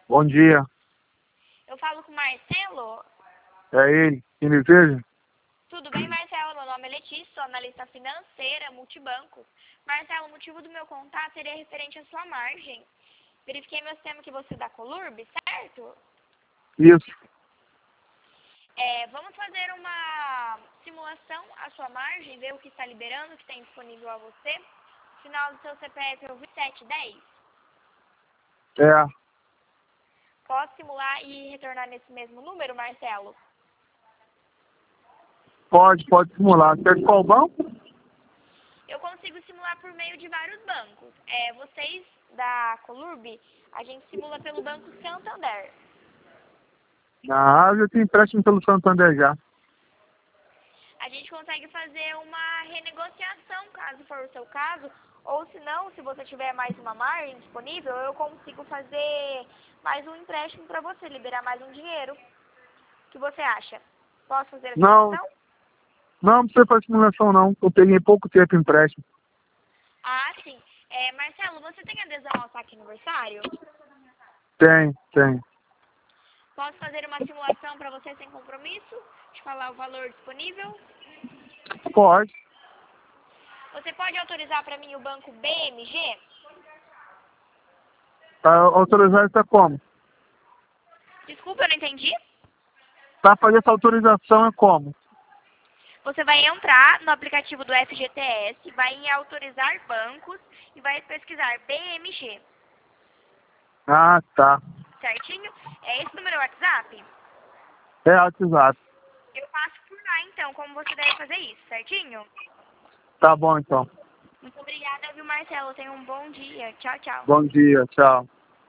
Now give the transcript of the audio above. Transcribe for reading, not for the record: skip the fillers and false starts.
Bom dia. Eu falo com o Marcelo. É ele. Quem deseja? Tudo bem, Marcelo? Meu nome é Letícia, sou analista financeira, multibanco. Marcelo, o motivo do meu contato seria referente à sua margem. Verifiquei meu sistema que você é da Colurb, certo? Isso. Vamos fazer uma simulação à sua margem, ver o que está liberando, o que tem disponível a você. O final do seu CPF é o 2710. É. Posso simular e retornar nesse mesmo número, Marcelo? Pode simular. Quer de qual banco? Eu consigo simular por meio de vários bancos. Vocês da Colurb, a gente simula pelo Banco Santander. Ah, eu já tenho empréstimo pelo Santander já. A gente consegue fazer uma renegociação, caso for o seu caso, ou se não, se você tiver mais uma margem disponível, eu consigo fazer mais um empréstimo para você, liberar mais um dinheiro. O que você acha? Posso fazer a Não, simulação? não precisa fazer simulação não. Eu peguei pouco tempo empréstimo. Ah, sim. Marcelo, você tem adesão ao saque aniversário? Tem. Posso fazer uma simulação para você sem compromisso? Te falar o valor disponível? Pode. Você pode autorizar para mim o banco BMG? Tá autorizado está como? Desculpa, eu não entendi. Para fazer essa autorização é como? Você vai entrar no aplicativo do FGTS, vai em autorizar bancos e vai pesquisar BMG, Ah, tá. certinho? É esse número WhatsApp? É WhatsApp. Eu passo por lá então, como você deve fazer isso, certinho? Tá bom então. Muito obrigada, viu, Marcelo? Tenha um bom dia. Tchau, tchau. Bom dia, tchau.